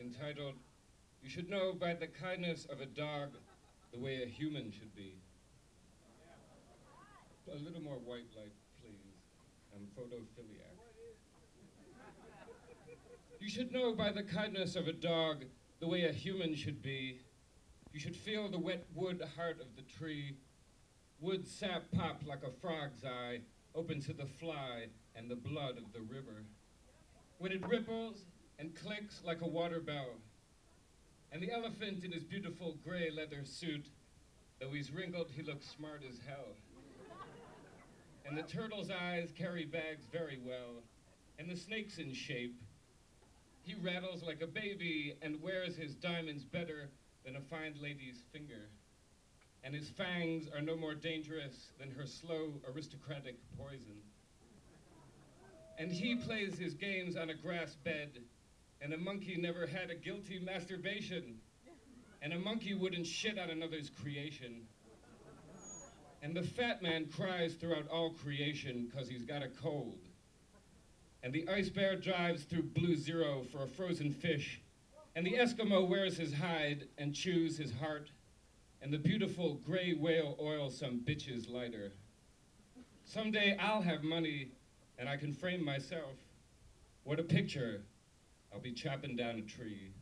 entitled, "You Should Know by the Kindness of a Dog the Way a Human Should Be." A little more white light, please. I'm photophiliac. You should know by the kindness of a dog the way a human should be. You should feel the wet wood heart of the tree, wood sap pop like a frog's eye, open to the fly and the blood of the river. When it ripples and clicks like a water bell, and the elephant in his beautiful gray leather suit, though he's wrinkled, he looks smart as hell. And the turtle's eyes carry bags very well, and the snake's in shape. He rattles like a baby and wears his diamonds better than a fine lady's finger. And his fangs are no more dangerous than her slow aristocratic poison. And he plays his games on a grass bed, and a monkey never had a guilty masturbation, and a monkey wouldn't shit on another's creation. And the fat man cries throughout all creation 'cause he's got a cold. And the ice bear drives through blue zero for a frozen fish, and the Eskimo wears his hide and chews his heart, and the beautiful gray whale oils some bitch's lighter. Someday I'll have money and I can frame myself. What a picture. I'll be chopping down a tree.